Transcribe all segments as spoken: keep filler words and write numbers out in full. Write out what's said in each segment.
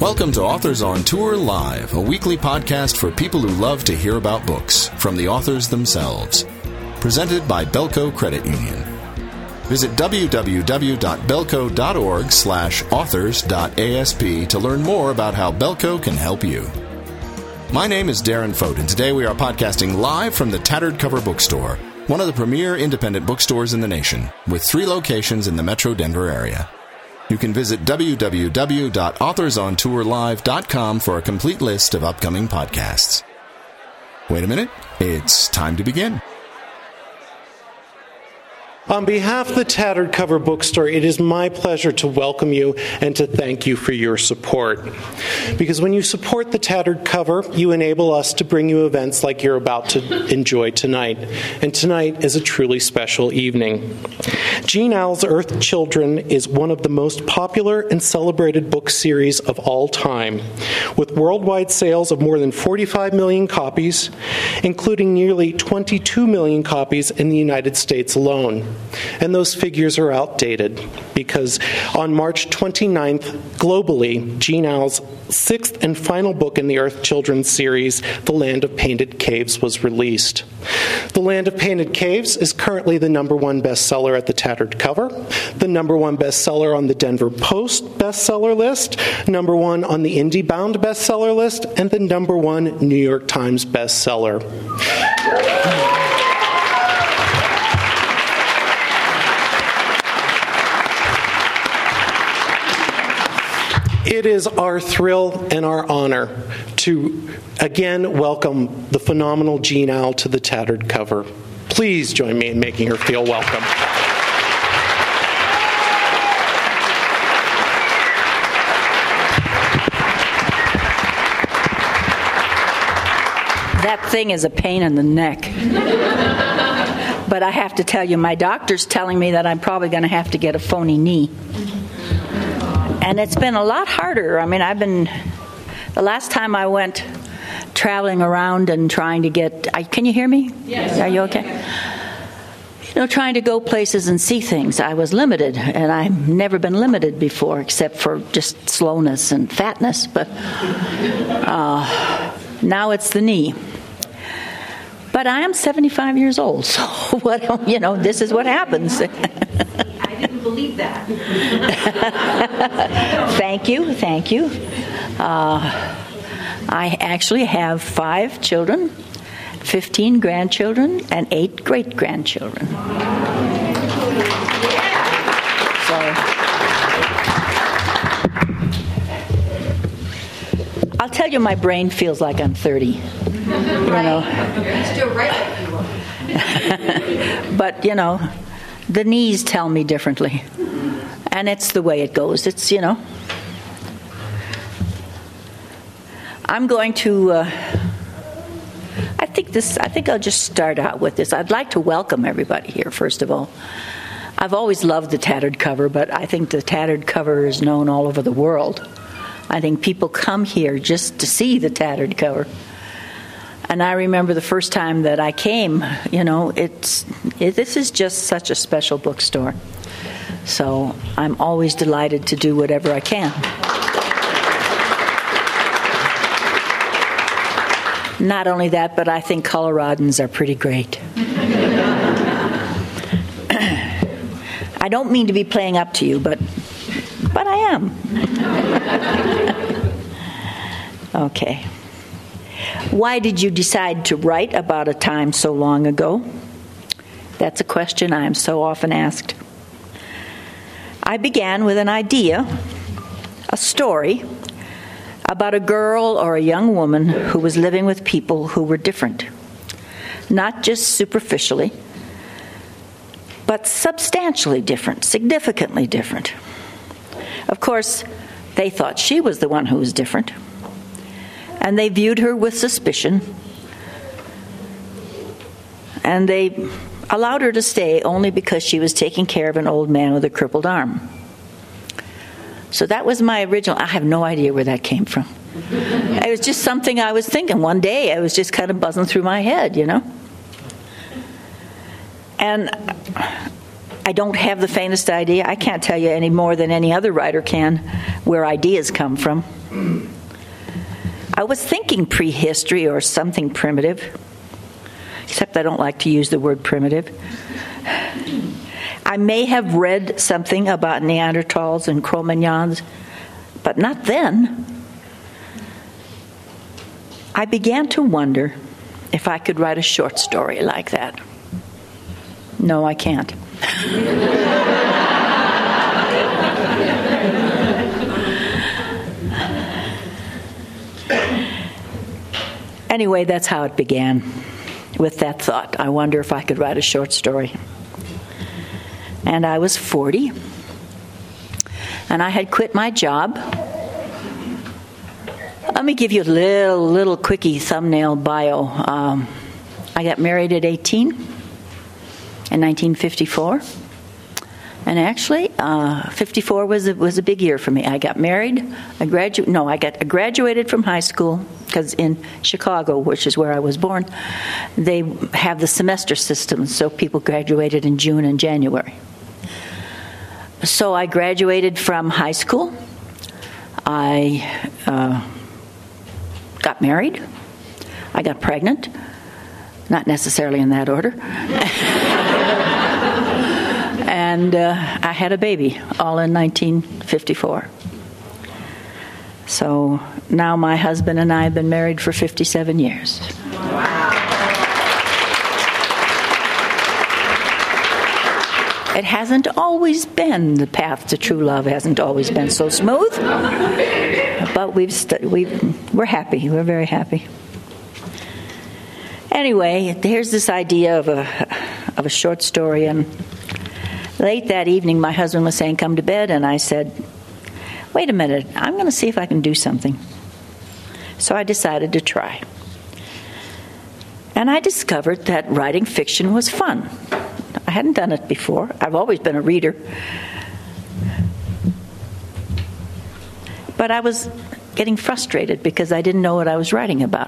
Welcome to Authors on Tour Live, a weekly podcast for people who love to hear about books from the authors themselves. Presented by Belco Credit Union. Visit w w w dot belco dot org slash authors dot a s p to learn more about how Belco can help you. My name is Darren Fote, and today we are podcasting live from the Tattered Cover Bookstore, one of the premier independent bookstores in the nation, with three locations in the Metro Denver area. You can visit w w w dot authors on tour live dot com for a complete list of upcoming podcasts. Wait a minute, it's time to begin. On behalf of the Tattered Cover Bookstore, it is my pleasure to welcome you and to thank you for your support. Because when you support the Tattered Cover, you enable us to bring you events like you're about to enjoy tonight. And tonight is a truly special evening. Jean Auel's Earth Children is one of the most popular and celebrated book series of all time, with worldwide sales of more than forty-five million copies, including nearly twenty-two million copies in the United States alone. And those figures are outdated because on March twenty-ninth, globally, Jean Auel's sixth and final book in the Earth Children series, The Land of Painted Caves, was released. The Land of Painted Caves is currently the number one bestseller at the Tattered Cover, the number one bestseller on the Denver Post bestseller list, number one on the IndieBound bestseller list, and the number one New York Times bestseller. It is our thrill and our honor to again welcome the phenomenal Jean Auel to the Tattered Cover. Please join me in making her feel welcome. That thing is a pain in the neck. But I have to tell you, my doctor's telling me that I'm probably going to have to get a phony knee. And it's been a lot harder. I mean, I've been, the last time I went traveling around and trying to get, I, can you hear me? Yes. Are you okay? You know, trying to go places and see things, I was limited. And I've never been limited before, except for just slowness and fatness. But uh, now it's the knee. But I am seventy-five years old, so what, you know, this is what happens. Believe that. Thank you, thank you. Uh, I actually have five children, fifteen grandchildren, and eight great-grandchildren. So, I'll tell you, my brain feels like I'm thirty. You know. You're still right like you were. But, you know, the knees tell me differently. And it's the way it goes. It's, you know. I'm going to, uh, I think this, I think I'll just start out with this. I'd like to welcome everybody here, first of all. I've always loved the Tattered Cover, but I think the Tattered Cover is known all over the world. I think people come here just to see the Tattered Cover. And I remember the first time that I came, you know, it's it, this is just such a special bookstore. So I'm always delighted to do whatever I can. Not only that, but I think Coloradans are pretty great. I don't mean to be playing up to you, but but I am. Okay. Why did you decide to write about a time so long ago? That's a question I am so often asked. I began with an idea, a story, about a girl or a young woman who was living with people who were different. Not just superficially, but substantially different, significantly different. Of course, they thought she was the one who was different. And they viewed her with suspicion. And they allowed her to stay only because she was taking care of an old man with a crippled arm. So that was my original. I have no idea where that came from. It was just something I was thinking. One day I was just kind of buzzing through my head, you know. And I don't have the faintest idea. I can't tell you any more than any other writer can where ideas come from. I was thinking prehistory or something primitive, except I don't like to use the word primitive. I may have read something about Neanderthals and Cro-Magnons, but not then. I began to wonder if I could write a short story like that. No, I can't. Anyway, that's how it began, with that thought. I wonder if I could write a short story. And I was forty, and I had quit my job. Let me give you a little, little quickie thumbnail bio. Um, I got married at eighteen in nineteen fifty-four. And actually, uh, fifty-four was a, was a big year for me. I got married. I gradu- No, I got I graduated from high school, because in Chicago, which is where I was born, they have the semester system, so people graduated in June and January. So I graduated from high school. I uh, got married. I got pregnant. Not necessarily in that order. And uh, I had a baby, all in nineteen fifty-four. So now my husband and I have been married for fifty-seven years. It hasn't always been, the path to true love hasn't always been so smooth, but we've st- we've, we're happy. We're very happy. Anyway, here's this idea of a of a short story, and late that evening, my husband was saying, "Come to bed," and I said, "Wait a minute, I'm going to see if I can do something." So I decided to try. And I discovered that writing fiction was fun. I hadn't done it before. I've always been a reader. But I was getting frustrated because I didn't know what I was writing about.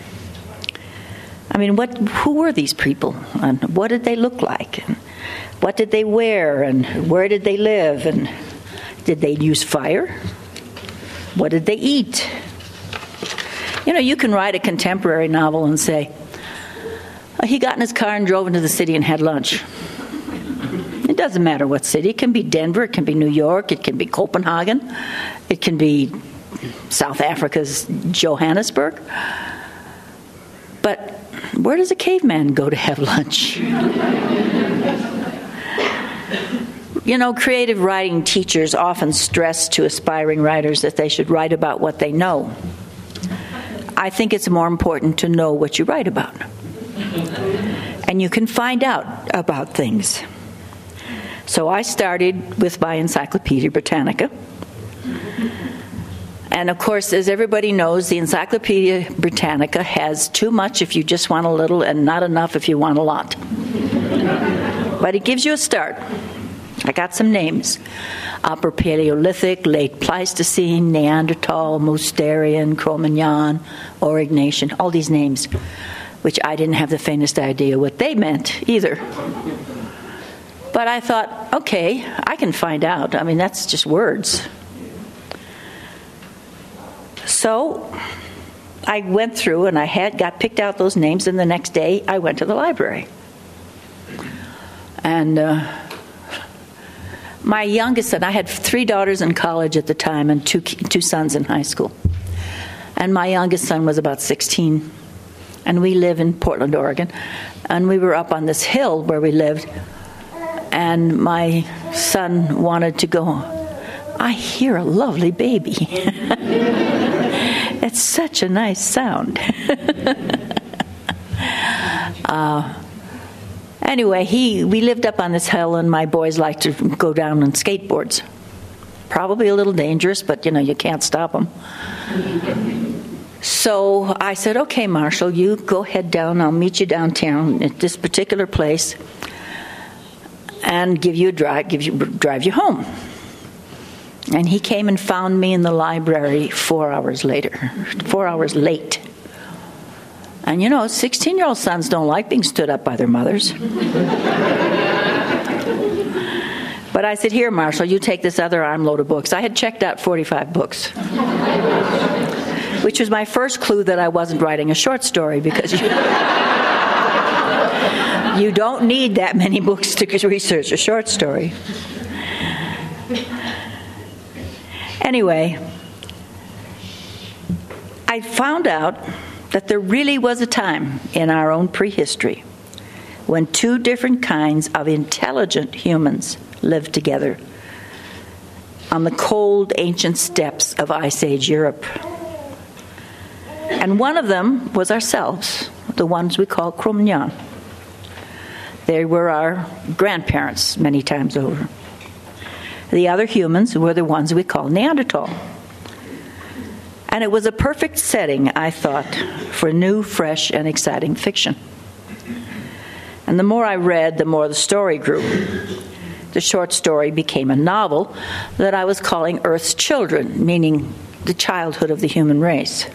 I mean, what? Who were these people? And what did they look like? And what did they wear? And where did they live? And did they use fire? What did they eat? You know, you can write a contemporary novel and say, oh, he got in his car and drove into the city and had lunch. It doesn't matter what city. It can be Denver, it can be New York, it can be Copenhagen, it can be South Africa's Johannesburg. But where does a caveman go to have lunch? You know, creative writing teachers often stress to aspiring writers that they should write about what they know. I think it's more important to know what you write about. And you can find out about things. So I started with my Encyclopedia Britannica. And of course, as everybody knows, the Encyclopedia Britannica has too much if you just want a little and not enough if you want a lot. But it gives you a start. I got some names. Upper Paleolithic, Late Pleistocene, Neanderthal, Mousterian, Cro-Magnon, Aurignacian, all these names, which I didn't have the faintest idea what they meant either. But I thought, okay, I can find out. I mean, that's just words. So I went through and I had got picked out those names, and the next day I went to the library. And uh, my youngest son, I had three daughters in college at the time and two two sons in high school. And my youngest son was about sixteen. And we live in Portland, Oregon. And we were up on this hill where we lived. And my son wanted to go, I hear a lovely baby. It's such a nice sound. uh, anyway, he we lived up on this hill, and my boys liked to go down on skateboards. Probably a little dangerous, but, you know, you can't stop them. So I said, okay, Marshall, you go head down. I'll meet you downtown at this particular place and give you a drive, give you drive you home. And he came and found me in the library four hours later, four hours late. And you know, sixteen-year-old sons don't like being stood up by their mothers. But I said, here, Marshall, you take this other armload of books. I had checked out forty-five books. which was my first clue that I wasn't writing a short story, because you, you don't need that many books to research a short story. Anyway, I found out that there really was a time in our own prehistory when two different kinds of intelligent humans lived together on the cold, ancient steppes of Ice Age Europe. And one of them was ourselves, the ones we call Cro-Magnon. They were our grandparents many times over. The other humans were the ones we call Neanderthal. And it was a perfect setting, I thought, for new, fresh, and exciting fiction. And the more I read, the more the story grew. The short story became a novel that I was calling Earth's Children, meaning the childhood of the human race.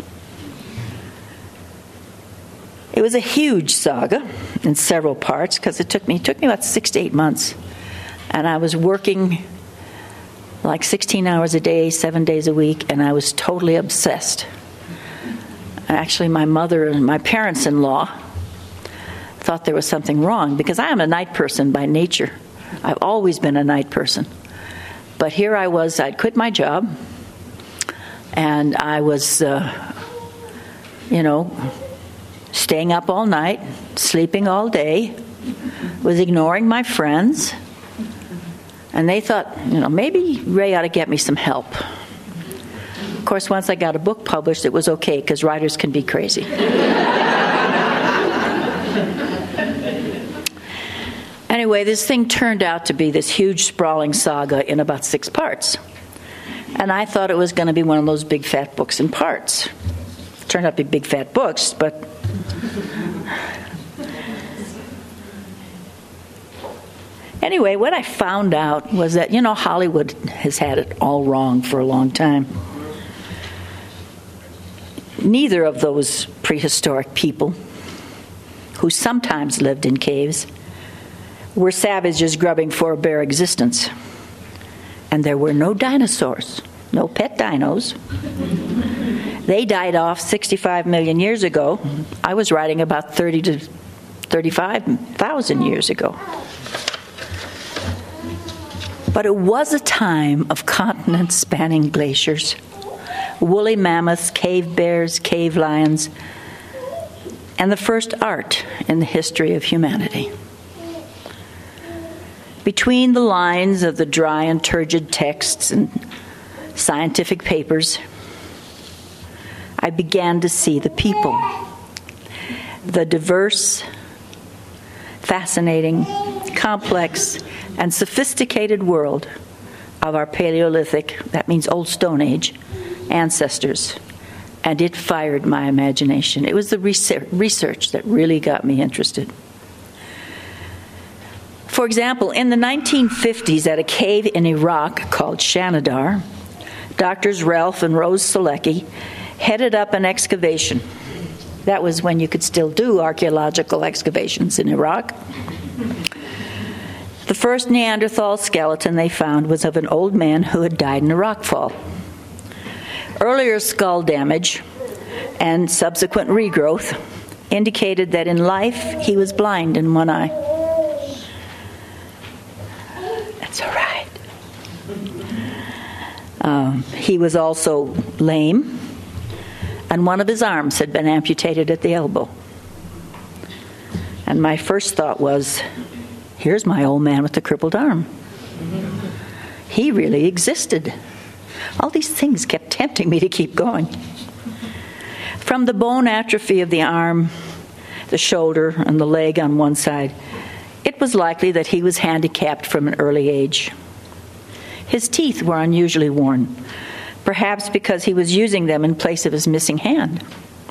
It was a huge saga in several parts, because it took me, it took me about six to eight months. And I was working like sixteen hours a day, seven days a week, and I was totally obsessed. Actually, my mother and my parents-in-law thought there was something wrong, because I am a night person by nature. I've always been a night person. But here I was, I'd quit my job, and I was, uh, you know, staying up all night, sleeping all day, was ignoring my friends. And they thought, you know, maybe Ray ought to get me some help. Of course, once I got a book published, it was okay, because writers can be crazy. Anyway, this thing turned out to be this huge, sprawling saga in about six parts. And I thought it was going to be one of those big, fat books in parts. It turned out to be big, fat books, but... Anyway, what I found out was that, you know, Hollywood has had it all wrong for a long time. Neither of those prehistoric people, who sometimes lived in caves, were savages grubbing for a bare existence. And there were no dinosaurs, no pet dinos. They died off sixty-five million years ago. I was writing about thirty to thirty-five thousand years ago. But it was a time of continent-spanning glaciers, woolly mammoths, cave bears, cave lions, and the first art in the history of humanity. Between the lines of the dry and turgid texts and scientific papers, I began to see the people, the diverse, fascinating, complex, and sophisticated world of our Paleolithic, that means Old Stone Age, ancestors. And it fired my imagination. It was the research that really got me interested. For example, in the nineteen fifties, at a cave in Iraq called Shanidar, Doctors Ralph and Rose Selecki headed up an excavation. That was when you could still do archaeological excavations in Iraq. The first Neanderthal skeleton they found was of an old man who had died in a rockfall. Earlier skull damage and subsequent regrowth indicated that in life he was blind in one eye. That's all right. Um, he was also lame, and one of his arms had been amputated at the elbow. And my first thought was, here's my old man with the crippled arm. He really existed. All these things kept tempting me to keep going. From the bone atrophy of the arm, the shoulder, and the leg on one side, it was likely that he was handicapped from an early age. His teeth were unusually worn, perhaps because he was using them in place of his missing hand.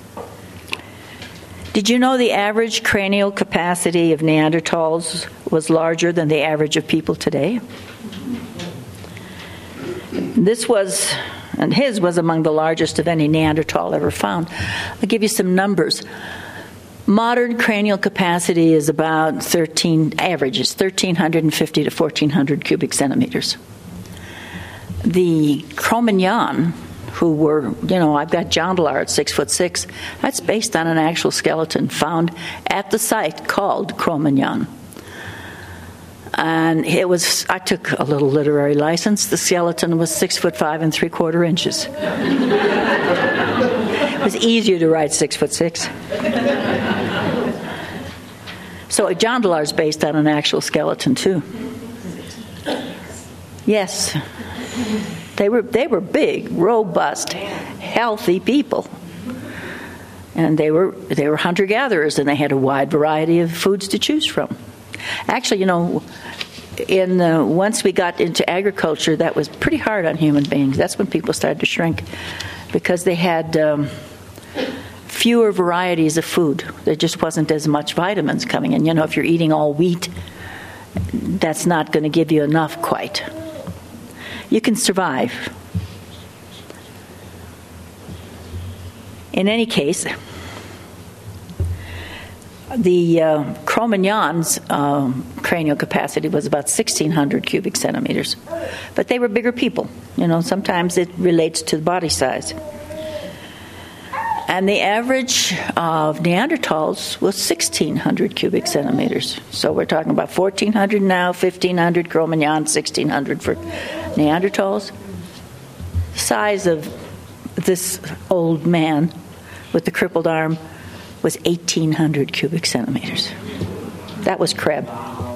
Did you know the average cranial capacity of Neanderthals was larger than the average of people today? This was, and his was among the largest of any Neanderthal ever found. I'll give you some numbers. Modern cranial capacity is about thirteen, average is one thousand three hundred fifty to fourteen hundred cubic centimeters. The Cro-Magnon who were, you know, I've got Jondalar at six foot six. That's based on an actual skeleton found at the site called Cro-Magnon. And it was, I took a little literary license. The skeleton was six foot five and three quarter inches. It was easier to write six foot six. So Jondalar is based on an actual skeleton too. Yes. They were they were big, robust, healthy people. And they were they were hunter-gatherers, and they had a wide variety of foods to choose from. Actually, you know, in uh, once we got into agriculture, that was pretty hard on human beings. That's when people started to shrink, because they had um, fewer varieties of food. There just wasn't as much vitamins coming in. You know, if you're eating all wheat, that's not going to give you enough quite. You can survive. In any case, the uh, Cro-Magnon's um, cranial capacity was about sixteen hundred cubic centimeters. But they were bigger people. You know, sometimes it relates to the body size. And the average of Neanderthals was sixteen hundred cubic centimeters. So we're talking about fourteen hundred now, fifteen hundred Cro-Magnon, sixteen hundred for Neanderthals. The size of this old man with the crippled arm was eighteen hundred cubic centimeters. That was Kreb.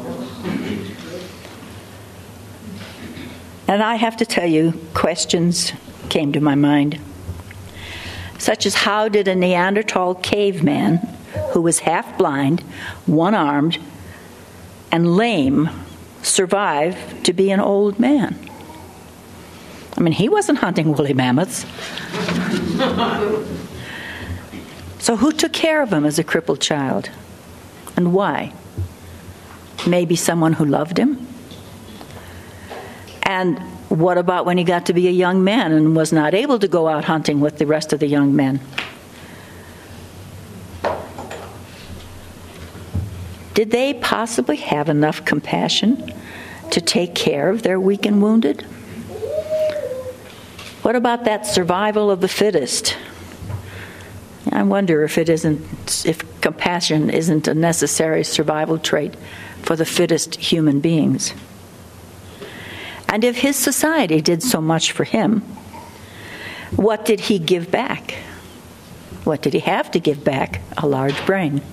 And I have to tell you, questions came to my mind, such as how did a Neanderthal caveman who was half blind, one-armed, and lame survive to be an old man? I mean, he wasn't hunting woolly mammoths. So who took care of him as a crippled child? And why? Maybe someone who loved him? And what about when he got to be a young man and was not able to go out hunting with the rest of the young men? Did they possibly have enough compassion to take care of their weak and wounded? What about that survival of the fittest? I wonder if it isn't, if compassion isn't a necessary survival trait for the fittest human beings. And if his society did so much for him, what did he give back? What did he have to give back? A large brain.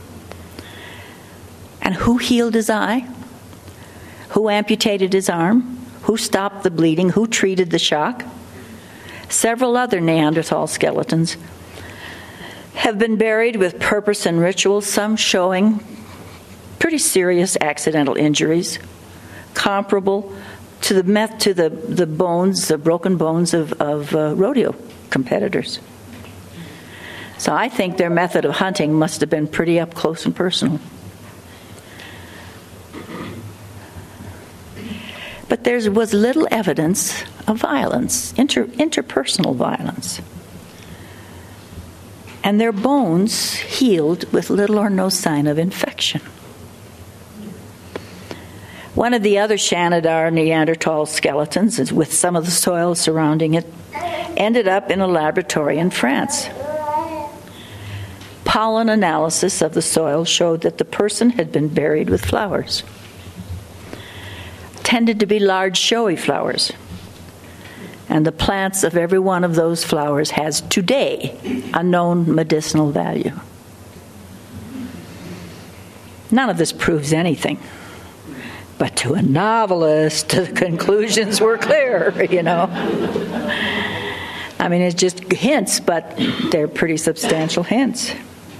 And who healed his eye? Who amputated his arm? Who stopped the bleeding? Who treated the shock? Several other Neanderthal skeletons have been buried with purpose and ritual, some showing pretty serious accidental injuries, comparable to the meth- to the, the bones, the broken bones of, of uh, rodeo competitors. So I think their method of hunting must have been pretty up close and personal. But there was little evidence of violence, inter- interpersonal violence. And their bones healed with little or no sign of infection. One of the other Shanidar Neanderthal skeletons, with some of the soil surrounding it, ended up in a laboratory in France. Pollen analysis of the soil showed that the person had been buried with flowers. Tended to be large, showy flowers. And the plants of every one of those flowers has today a known medicinal value. None of this proves anything. But to a novelist, the conclusions were clear, you know. I mean, it's just hints, but they're pretty substantial hints.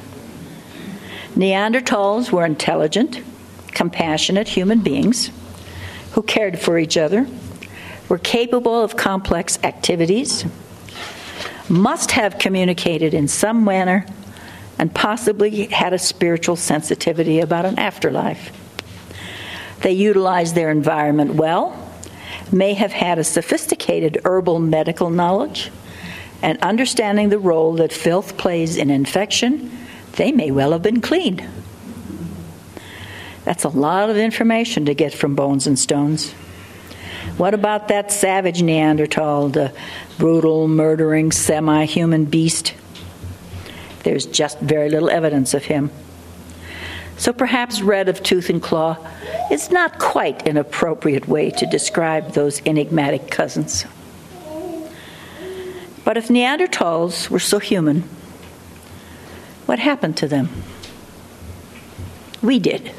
Neanderthals were intelligent, compassionate human beings who cared for each other, were capable of complex activities, must have communicated in some manner, and possibly had a spiritual sensitivity about an afterlife. They utilized their environment well, may have had a sophisticated herbal medical knowledge, and understanding the role that filth plays in infection, they may well have been clean. That's a lot of information to get from bones and stones. What about that savage Neanderthal, the brutal, murdering, semi-human beast? There's just very little evidence of him. So perhaps red of tooth and claw is not quite an appropriate way to describe those enigmatic cousins. But if Neanderthals were so human, what happened to them? We did.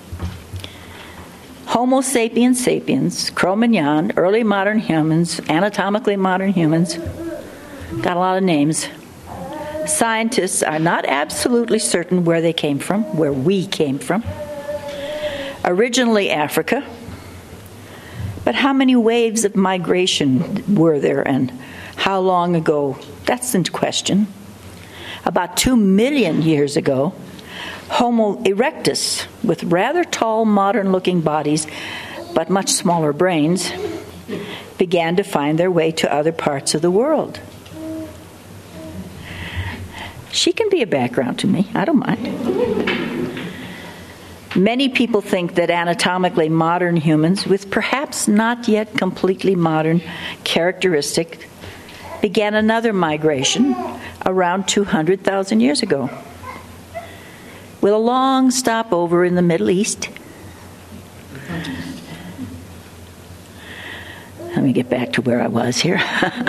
Homo sapiens sapiens, Cro-Magnon, early modern humans, anatomically modern humans, got a lot of names. Scientists are not absolutely certain where they came from, where we came from. Originally Africa, but how many waves of migration were there and how long ago? That's in question. About two million years ago, Homo erectus, with rather tall, modern-looking bodies, but much smaller brains, began to find their way to other parts of the world. She can be a background to me. I don't mind. Many people think that anatomically modern humans, with perhaps not yet completely modern characteristic, began another migration around two hundred thousand years ago, with a long stopover in the Middle East. Let me get back to where I was here.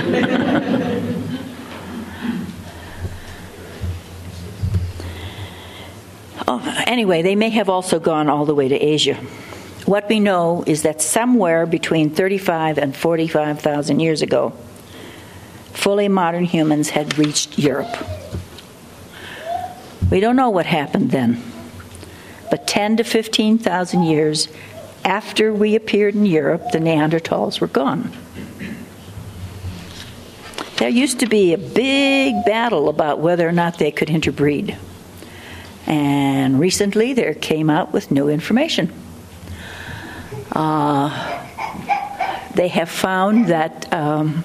oh, anyway, they may have also gone all the way to Asia. What we know is that somewhere between thirty-five and forty-five thousand years ago, fully modern humans had reached Europe. We don't know what happened then, but ten to fifteen thousand years after we appeared in Europe, the Neanderthals were gone. There used to be a big battle about whether or not they could interbreed. And recently there came out with new information. Uh, they have found that um,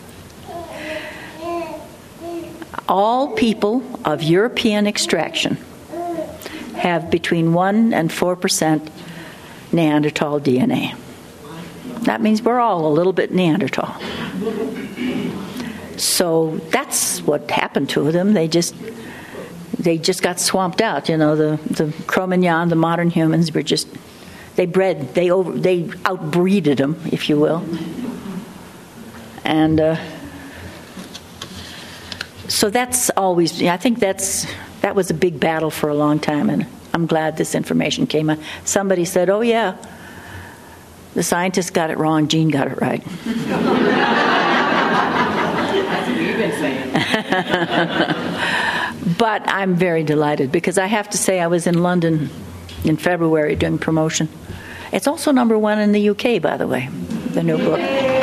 all people of European extraction have between one and four percent Neanderthal D N A. That means we're all a little bit Neanderthal. So that's what happened to them. They just they just got swamped out. You know, the the Cro-Magnon, the modern humans were just they bred they over they outbreeded them, if you will, and. Uh, So that's always, I think that's that was a big battle for a long time, and I'm glad this information came out. Somebody said, oh yeah, the scientists got it wrong, Gene got it right. That's what you've been saying. But I'm very delighted, because I have to say I was in London in February doing promotion. It's also number one in the U K, by the way, the new book.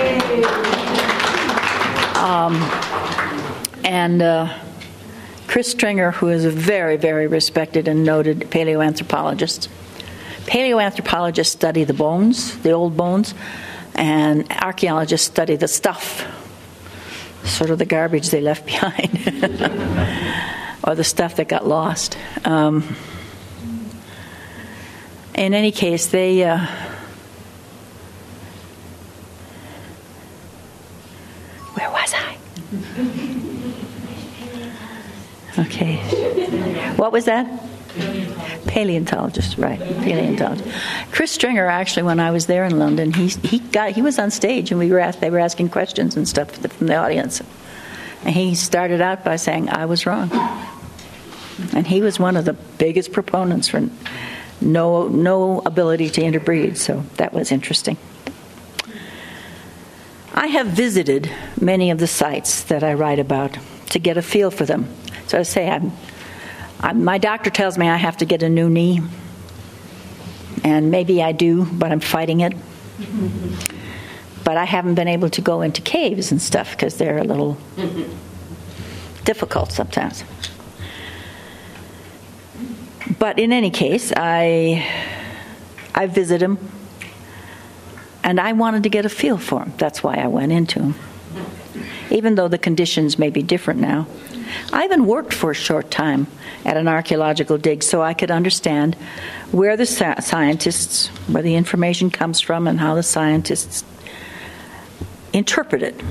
Um, And uh, Chris Stringer, who is a very, very respected and noted paleoanthropologist. Paleoanthropologists study the bones, the old bones, and archaeologists study the stuff, sort of the garbage they left behind, or the stuff that got lost. Um, in any case, they... Uh, where was I? Okay. What was that? Paleontologist, right? Paleontologist. Chris Stringer, actually, when I was there in London, he he got he was on stage, and we were asked, they were asking questions and stuff from the audience, and he started out by saying, "I was wrong," and he was one of the biggest proponents for no no ability to interbreed. So that was interesting. I have visited many of the sites that I write about to get a feel for them. So I say, I'm, I'm, my doctor tells me I have to get a new knee, and maybe I do, but I'm fighting it. But I haven't been able to go into caves and stuff because they're a little difficult sometimes. But in any case, I I visit them, and I wanted to get a feel for them. That's why I went into them, even though the conditions may be different now. I even worked for a short time at an archaeological dig so I could understand where the scientists, where the information comes from, and how the scientists interpret it.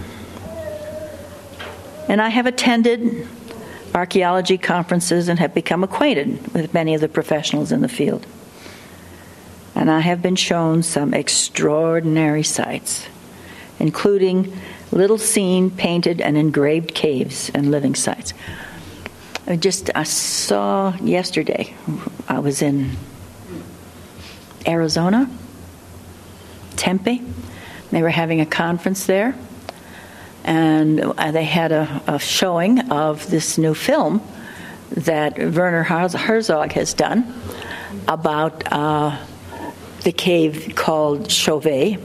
And I have attended archaeology conferences and have become acquainted with many of the professionals in the field. And I have been shown some extraordinary sights, including little seen, painted, and engraved caves and living sites. I just I saw yesterday, I was in Arizona, Tempe. They were having a conference there, and they had a, a showing of this new film that Werner Herzog has done about uh, the cave called Chauvet.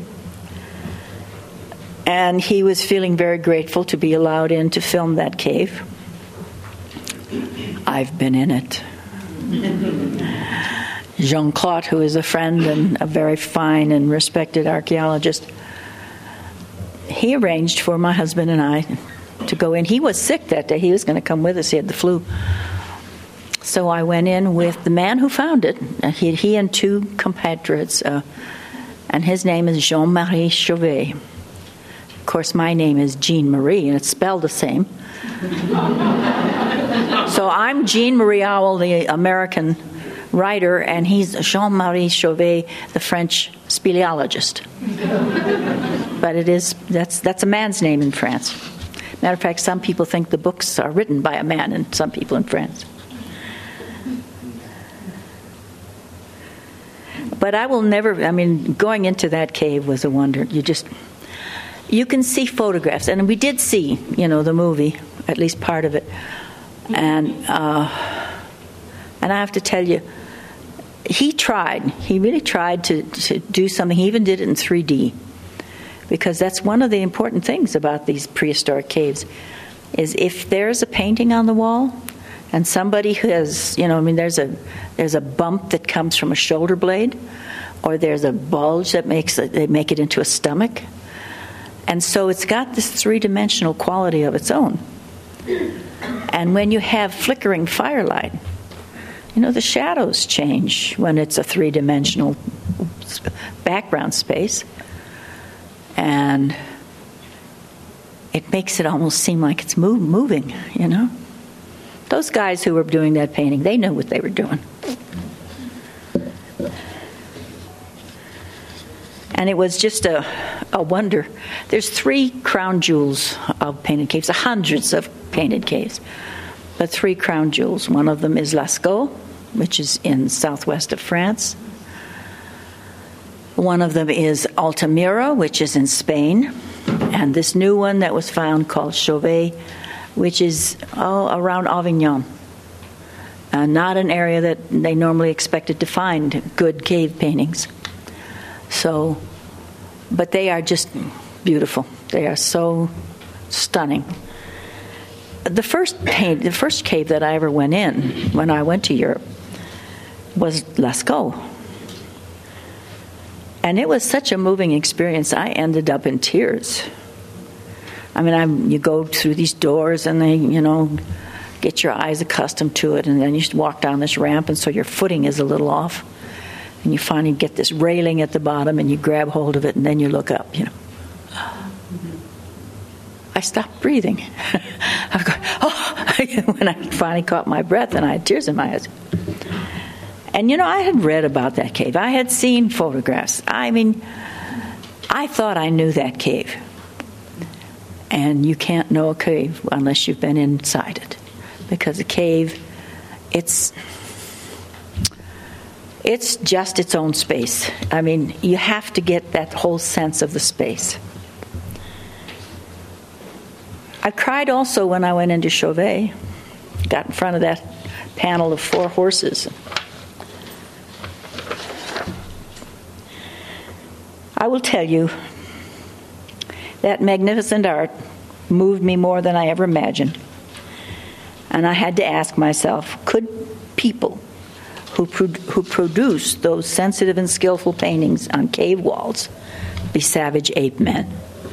And he was feeling very grateful to be allowed in to film that cave. I've been in it. Jean-Claude, who is a friend and a very fine and respected archaeologist, he arranged for my husband and I to go in. He was sick that day. He was going to come with us. He had the flu. So I went in with the man who found it. He, he and two compatriots, uh, and his name is Jean-Marie Chauvet. Of course, my name is Jean Marie, and it's spelled the same. So I'm Jean Marie Owl, the American writer, and he's Jean-Marie Chauvet, the French speleologist. But it is that's that's a man's name in France. Matter of fact, some people think the books are written by a man, and some people in France. But I will never. I mean, going into that cave was a wonder. You just you can see photographs, and we did see, you know, the movie, at least part of it, and uh, and I have to tell you, he tried. He really tried to, to do something. He even did it in three D, because that's one of the important things about these prehistoric caves, is if there's a painting on the wall, and somebody who has, you know, I mean, there's a there's a bump that comes from a shoulder blade, or there's a bulge that makes it, they make it into a stomach, and so it's got this three-dimensional quality of its own. And when you have flickering firelight, you know, the shadows change when it's a three-dimensional background space. And it makes it almost seem like it's move, moving, you know. Those guys who were doing that painting, they knew what they were doing. And it was just a, a wonder. There's three crown jewels of painted caves, hundreds of painted caves, but three crown jewels. One of them is Lascaux, which is in southwest of France. One of them is Altamira, which is in Spain. And this new one that was found called Chauvet, which is oh, around Avignon. Uh, not an area that they normally expected to find good cave paintings. So, but they are just beautiful. They are so stunning. The first paint, the first cave that I ever went in when I went to Europe was Lascaux. And it was such a moving experience, I ended up in tears. I mean, I'm, you go through these doors and they, you know, get your eyes accustomed to it, and then you just walk down this ramp, and so your footing is a little off. And you finally get this railing at the bottom, and you grab hold of it, and then you look up, you know. I stopped breathing. I was going, oh, when I finally caught my breath, and I had tears in my eyes. And, you know, I had read about that cave. I had seen photographs. I mean, I thought I knew that cave. And you can't know a cave unless you've been inside it. Because a cave, it's it's just its own space. I mean, you have to get that whole sense of the space. I cried also when I went into Chauvet. Got in front of that panel of four horses. I will tell you, that magnificent art moved me more than I ever imagined. And I had to ask myself, could people who, pro- who produce those sensitive and skillful paintings on cave walls be savage ape men?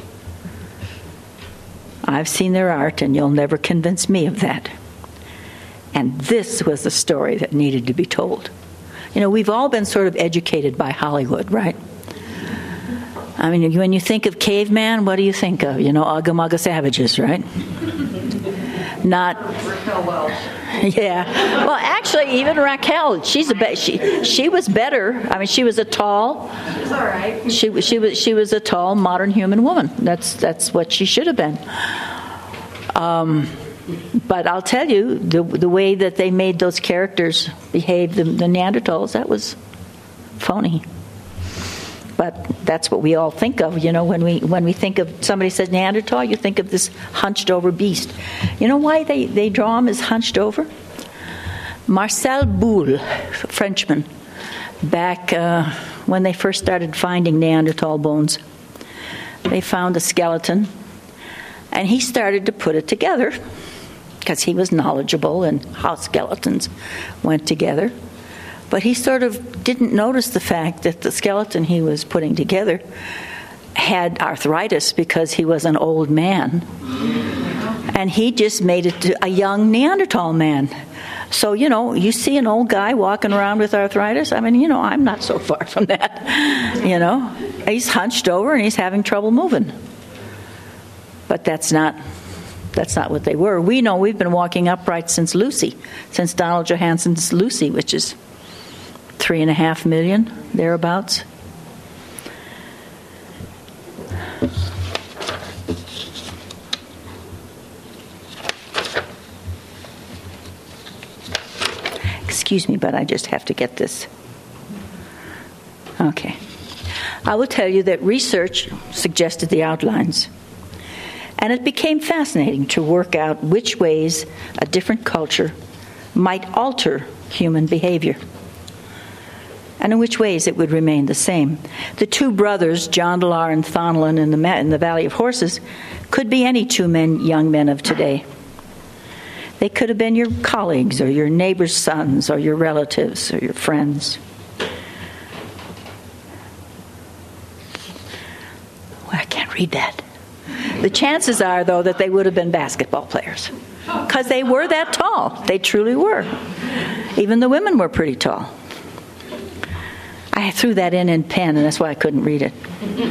I've seen their art, and you'll never convince me of that. And this was the story that needed to be told. You know, we've all been sort of educated by Hollywood, right? I mean, when you think of caveman, what do you think of? You know, Ugga Mugga savages, right? Not. Raquel Welch. Yeah. Well, actually, even Raquel, she's a be- she she was better. I mean, she was a tall. She's all right. She she was she was a tall modern human woman. That's that's what she should have been. Um, but I'll tell you, the the way that they made those characters behave, the, the Neanderthals, that was phony. But that's what we all think of, you know, when we when we think of, somebody says Neanderthal, you think of this hunched over beast. You know why they, they draw him as hunched over? Marcel Boule, Frenchman, back uh, when they first started finding Neanderthal bones, they found a skeleton, and he started to put it together because he was knowledgeable in how skeletons went together. But he sort of didn't notice the fact that the skeleton he was putting together had arthritis because he was an old man. And he just made it to a young Neanderthal man. So, you know, you see an old guy walking around with arthritis. I mean, you know, I'm not so far from that. You know, he's hunched over and he's having trouble moving. But that's not that's not what they were. We know we've been walking upright since Lucy, since Donald Johanson's Lucy, which is three and a half million, thereabouts. Excuse me, but I just have to get this. Okay. I will tell you that research suggested the outlines. And it became fascinating to work out which ways a different culture might alter human behavior, and in which ways it would remain the same. The two brothers, Jondalar and Thonlin, in the, in the Valley of Horses, could be any two men, young men of today. They could have been your colleagues, or your neighbors' sons, or your relatives, or your friends. Well, I can't read that. The chances are, though, that they would have been basketball players, because they were that tall. They truly were. Even the women were pretty tall. I threw that in in pen, and that's why I couldn't read it.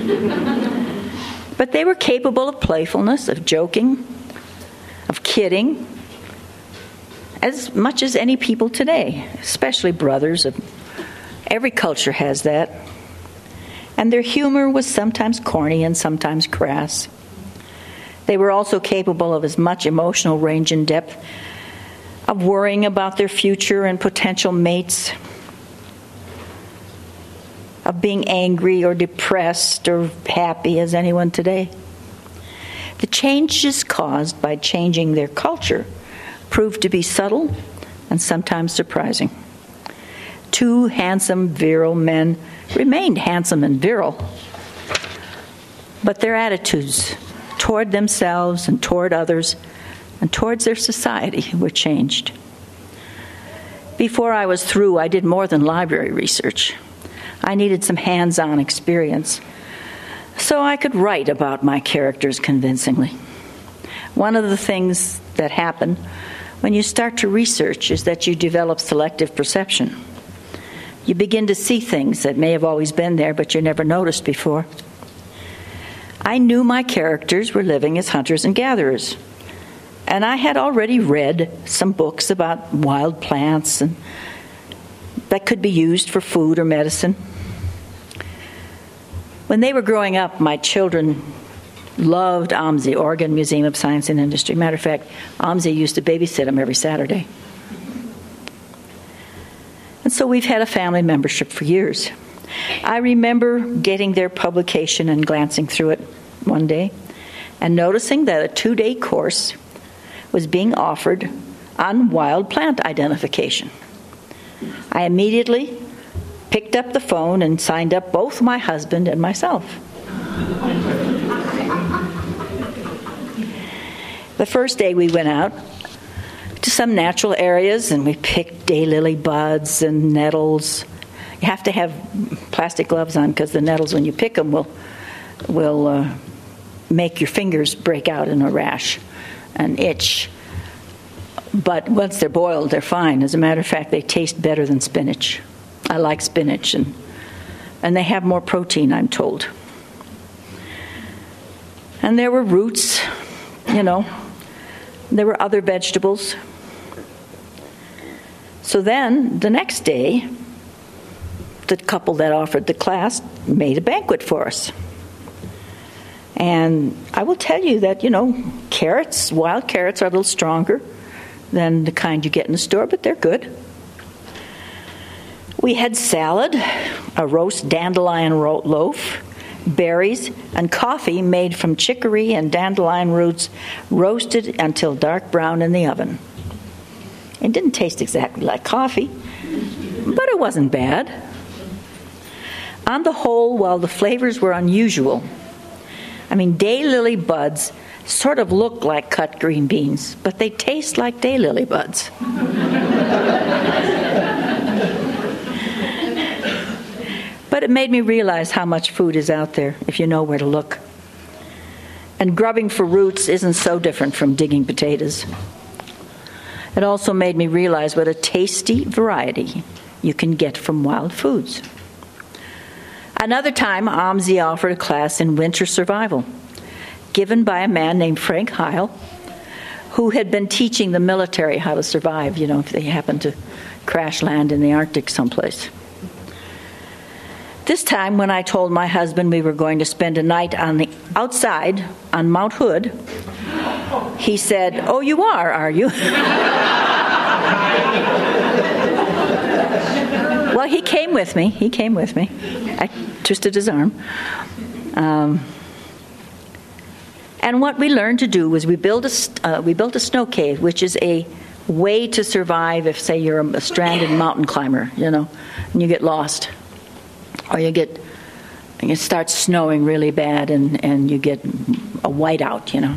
But they were capable of playfulness, of joking, of kidding, as much as any people today, especially brothers. Of every culture has that. And their humor was sometimes corny and sometimes crass. They were also capable of as much emotional range and depth, of worrying about their future and potential mates, of being angry or depressed or happy as anyone today. The changes caused by changing their culture proved to be subtle and sometimes surprising. Two handsome, virile men remained handsome and virile, but their attitudes toward themselves and toward others and towards their society were changed. Before I was through, I did more than library research. I needed some hands-on experience so I could write about my characters convincingly. One of the things that happen when you start to research is that you develop selective perception. You begin to see things that may have always been there, but you never noticed before. I knew my characters were living as hunters and gatherers, and I had already read some books about wild plants and that could be used for food or medicine. When they were growing up, my children loved O M S I, Oregon Museum of Science and Industry. Matter of fact, O M S I used to babysit them every Saturday. And so we've had a family membership for years. I remember getting their publication and glancing through it one day and noticing that a two-day course was being offered on wild plant identification. I immediately picked up the phone and signed up both my husband and myself. The first day we went out to some natural areas and we picked daylily buds and nettles. You have to have plastic gloves on because the nettles, when you pick them, will will uh, make your fingers break out in a rash and itch. But once they're boiled, they're fine. As a matter of fact, they taste better than spinach. I like spinach, and and they have more protein, I'm told. And there were roots, you know. There were other vegetables. So then, the next day, the couple that offered the class made a banquet for us. And I will tell you that, you know, carrots, wild carrots are a little stronger than the kind you get in the store, but they're good. We had salad, a roast dandelion ro- loaf, berries, and coffee made from chicory and dandelion roots, roasted until dark brown in the oven. It didn't taste exactly like coffee, but it wasn't bad. On the whole, while the flavors were unusual, I mean, daylily buds sort of look like cut green beans, but they taste like daylily buds. But it made me realize how much food is out there if you know where to look. And grubbing for roots isn't so different from digging potatoes. It also made me realize what a tasty variety you can get from wild foods. Another time, Amzi offered a class in winter survival, given by a man named Frank Heil, who had been teaching the military how to survive, you know, if they happened to crash land in the Arctic someplace. This time, when I told my husband we were going to spend a night on the outside on Mount Hood, he said, "Oh, you are, are you?" Well, he came with me. He came with me. I twisted his arm. Um, and what we learned to do was we built a uh, we built a snow cave, which is a way to survive if, say, you're a stranded mountain climber, you know, and you get lost. Or you get, it starts snowing really bad and, and you get a whiteout, you know.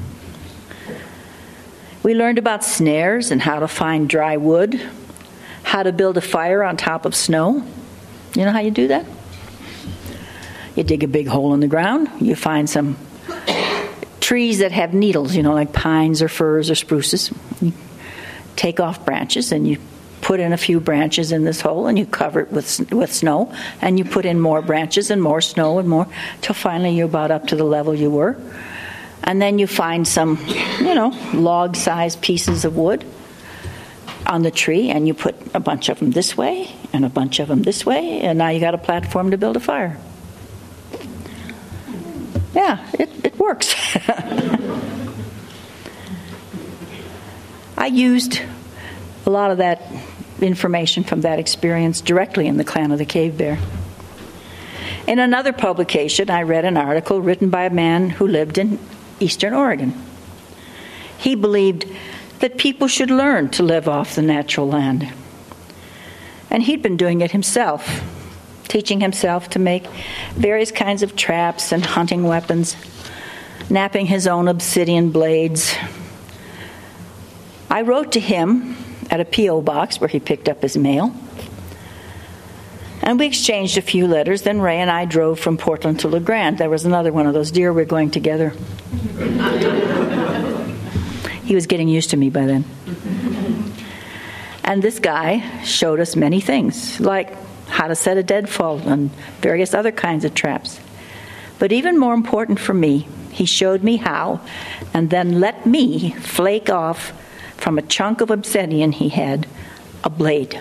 We learned about snares and how to find dry wood, how to build a fire on top of snow. You know how you do that? You dig a big hole in the ground, you find some trees that have needles, you know, like pines or firs or spruces. You take off branches and you put in a few branches in this hole and you cover it with with snow, and you put in more branches and more snow and more till finally you're about up to the level you were. And then you find some, you know, log-sized pieces of wood on the tree, and you put a bunch of them this way and a bunch of them this way, and now you got a platform to build a fire. Yeah, it, it works. I used a lot of that information from that experience directly in The Clan of the Cave Bear. In another publication, I read an article written by a man who lived in Eastern Oregon. He believed that people should learn to live off the natural land. And he'd been doing it himself, teaching himself to make various kinds of traps and hunting weapons, knapping his own obsidian blades. I wrote to him at a P O box where he picked up his mail, and we exchanged a few letters. Then Ray and I drove from Portland to La Grande. There was another one of those deer we're going together. He was getting used to me by then. And this guy showed us many things, like how to set a deadfall and various other kinds of traps. But even more important for me, he showed me how, and then let me flake off from a chunk of obsidian he had a blade.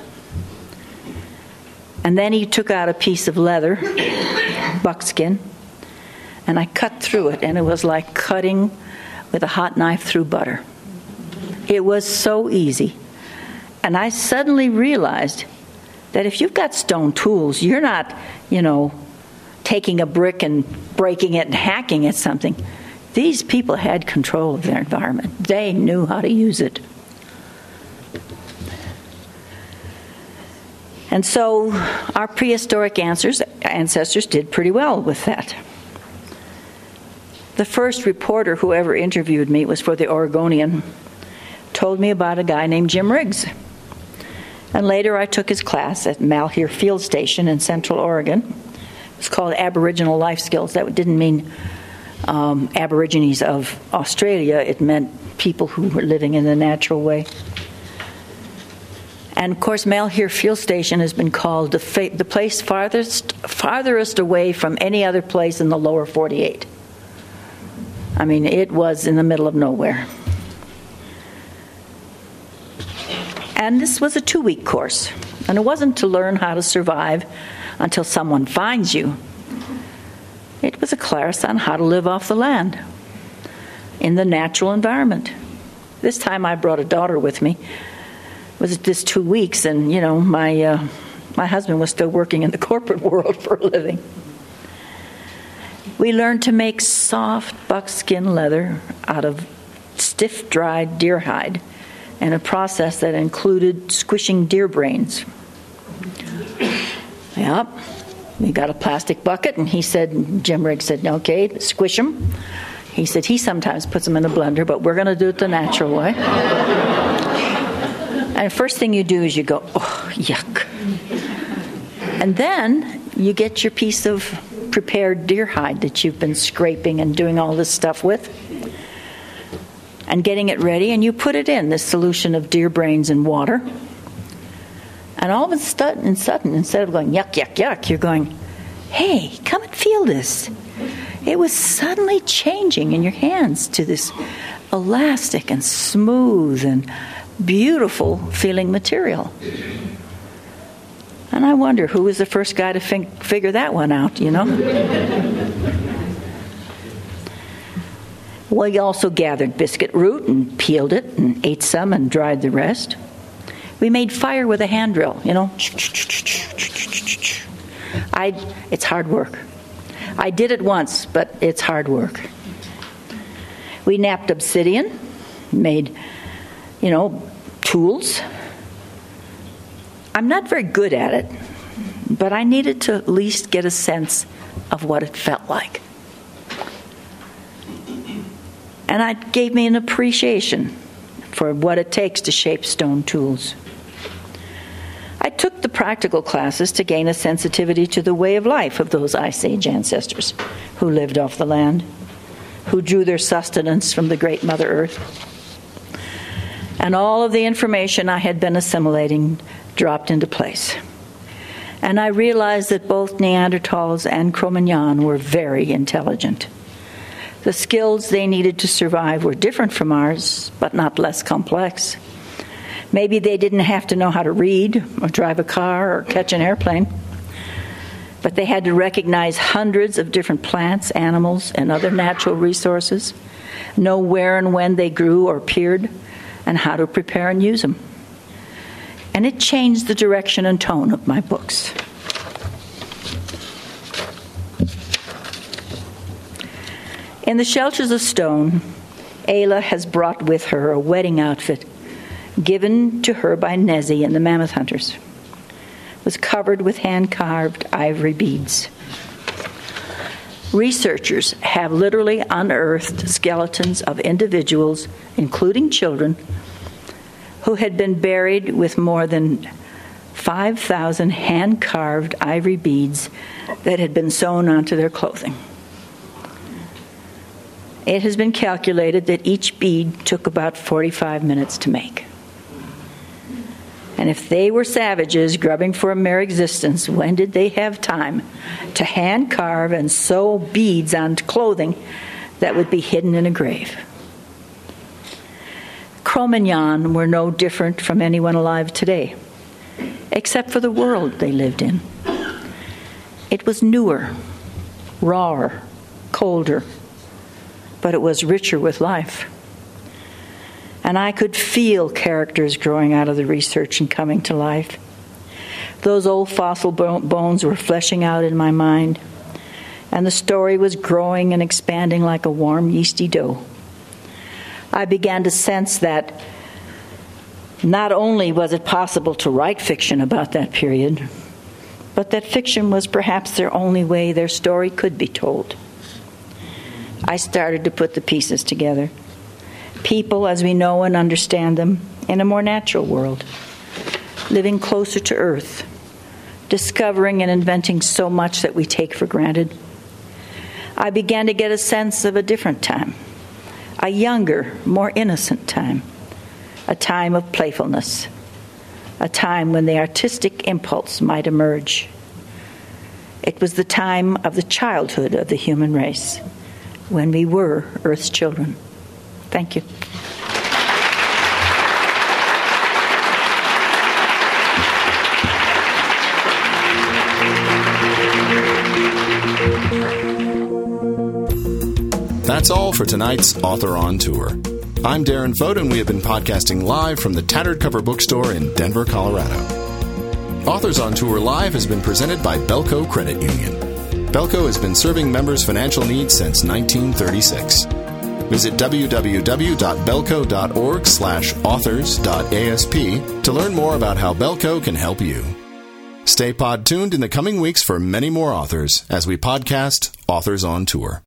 And then he took out a piece of leather, buckskin, and I cut through it, and it was like cutting with a hot knife through butter. It was so easy. And I suddenly realized that if you've got stone tools, you're not, you know, taking a brick and breaking it and hacking at something. These people had control of their environment. They knew how to use it. And so our prehistoric ancestors, ancestors did pretty well with that. The first reporter who ever interviewed me was for the Oregonian, told me about a guy named Jim Riggs. And later I took his class at Malheur Field Station in Central Oregon. It was called Aboriginal Life Skills. That didn't mean um, Aborigines of Australia. It meant people who were living in the natural way. And of course, Malheur Field Station has been called the, fa- the place farthest, farthest away from any other place in the lower forty-eight. I mean, it was in the middle of nowhere. And this was a two-week course. And it wasn't to learn how to survive until someone finds you. It was a class on how to live off the land in the natural environment. This time I brought a daughter with me. It was just two weeks, and, you know, my, uh, my husband was still working in the corporate world for a living. We learned to make soft buckskin leather out of stiff, dried deer hide, and a process that included squishing deer brains. Yep. We got a plastic bucket, and he said, Jim Riggs said, okay, squish them. He said he sometimes puts them in a blender, but we're going to do it the natural way. And first thing you do is you go, oh, yuck. And then you get your piece of prepared deer hide that you've been scraping and doing all this stuff with, and getting it ready, and you put it in this solution of deer brains and water. And all of a sudden, sudden, instead of going, yuck, yuck, yuck, you're going, hey, come and feel this. It was suddenly changing in your hands to this elastic and smooth and beautiful feeling material. And I wonder who was the first guy to think, figure that one out, you know? We also gathered biscuit root and peeled it and ate some and dried the rest. We made fire with a hand drill, you know. I, it's hard work. I did it once, but it's hard work. We knapped obsidian, made, you know, tools. I'm not very good at it, but I needed to at least get a sense of what it felt like. And it gave me an appreciation for what it takes to shape stone tools. I took the practical classes to gain a sensitivity to the way of life of those Ice Age ancestors who lived off the land, who drew their sustenance from the great Mother Earth. And all of the information I had been assimilating dropped into place. And I realized that both Neanderthals and Cro-Magnon were very intelligent. The skills they needed to survive were different from ours, but not less complex. Maybe they didn't have to know how to read or drive a car or catch an airplane, but they had to recognize hundreds of different plants, animals, and other natural resources, know where and when they grew or appeared, and how to prepare and use them. And it changed the direction and tone of my books. In The Shelters of Stone, Ayla has brought with her a wedding outfit given to her by Nessie and the Mammoth Hunters. It was covered with hand-carved ivory beads. Researchers have literally unearthed skeletons of individuals, including children, who had been buried with more than five thousand hand-carved ivory beads that had been sewn onto their clothing. It has been calculated that each bead took about forty-five minutes to make. And if they were savages grubbing for a mere existence, when did they have time to hand carve and sew beads onto clothing that would be hidden in a grave? Cro-Magnon were no different from anyone alive today, except for the world they lived in. It was newer, rawer, colder, but it was richer with life. And I could feel characters growing out of the research and coming to life. Those old fossil bones were fleshing out in my mind, and the story was growing and expanding like a warm, yeasty dough. I began to sense that not only was it possible to write fiction about that period, but that fiction was perhaps their only way their story could be told. I started to put the pieces together. People as we know and understand them in a more natural world, living closer to Earth, discovering and inventing so much that we take for granted. I began to get a sense of a different time, a younger, more innocent time, a time of playfulness, a time when the artistic impulse might emerge. It was the time of the childhood of the human race, when we were Earth's children. Thank you. That's all for tonight's Author on Tour. I'm Darren Fote, and we have been podcasting live from the Tattered Cover Bookstore in Denver, Colorado. Authors on Tour Live has been presented by Belco Credit Union. Belco has been serving members' financial needs since nineteen thirty-six. Visit www.belco.org slash authors.asp to learn more about how Belco can help you. Stay pod tuned in the coming weeks for many more authors as we podcast Authors on Tour.